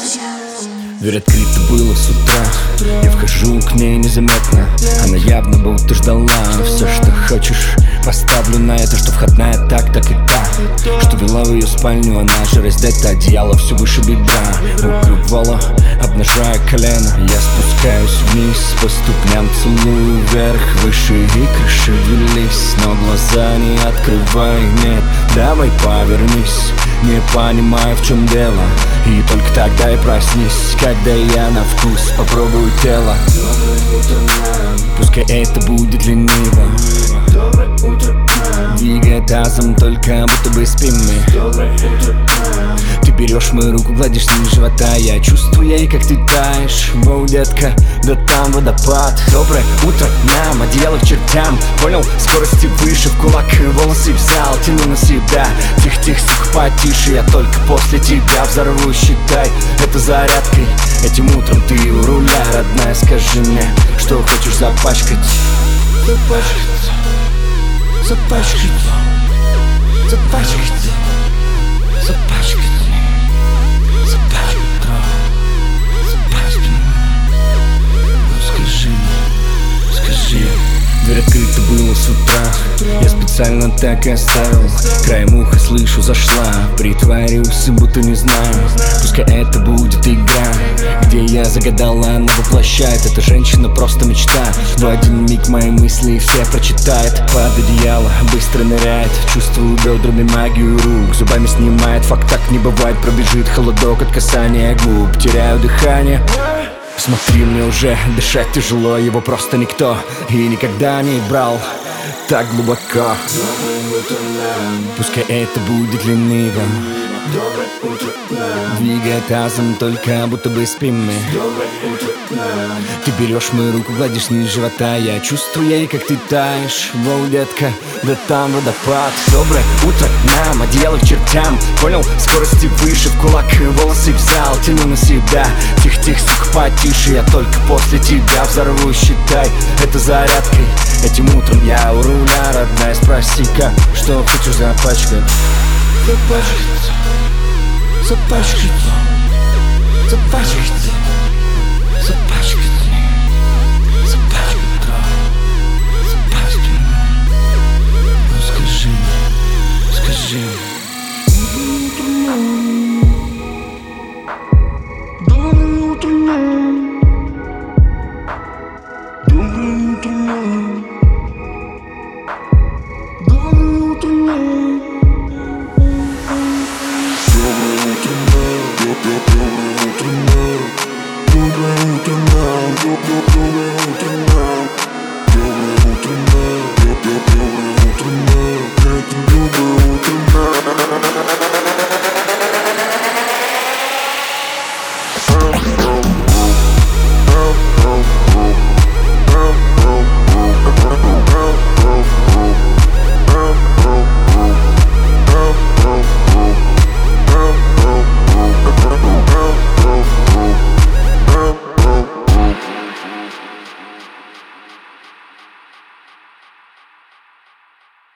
Дверь открыта была с утра. Я вхожу к ней незаметно. Она явно будто ждала. Все, что хочешь, поставлю на это. Что входная так и та, что вела в ее спальню. Она же раздета, одеяло все выше бедра. Укрывала, обнажая колено. Я спускаюсь вниз, по ступням целую вверх. Выше икры шевелись, но глаза не открывай. Нет, давай повернись. Не понимаю, в чем дело. И только тогда и проснись, когда я на вкус попробую тело. Пускай это будет лениво. Двигай тазом, только будто бы спим мы. Ты берешь мою руку, гладишь ниже живота. Я чувствую, как ты таешь. Воу, детка, да там водопад. Доброе утро нам, одеяло к чертям. Понял, скорости выше, в кулак волосы взял. Тяну на себя, тихо-тихо, сука, потише. Я только после тебя взорву, считай это зарядкой. Этим утром ты у руля, родная, скажи мне, что хочешь запачкать. Запачкать, запачкать, запачкать, запачкать. Дверь открыта была с утра. Я специально так и оставил. Краем уха слышу, зашла. Притворюсь, будто не знаю. Пускай это будет игра, где я загадала, она воплощает. Эта женщина просто мечта. В один миг мои мысли все прочитает. Под одеяло быстро ныряет. Чувствую бедрами магию рук. Зубами снимает, факт так не бывает. Пробежит холодок от касания губ. Теряю дыхание. Смотри, мне уже дышать тяжело. Его просто никто и никогда не брал так глубоко. Пускай это будет лениво. Двигай тазом, только будто бы спим мы. Ты берешь мою руку, гладишь ниже живота. Я чувствую, как ты таешь. Воу, детка, да там водопад. Доброе утро нам, одеяло к чертям. Понял, скорости выше, в кулак волосы взял. Тяну на себя, тихо-тихо, сука, потише. Я только после тебя взорву, считай это зарядкой. Этим утром я у руля, родная, спроси-ка, что хочешь запачкать. Запачкать, запачкать, запачкать, запачкать, запачкать, запачкать. Ну скажи, скажи. Доброе утро,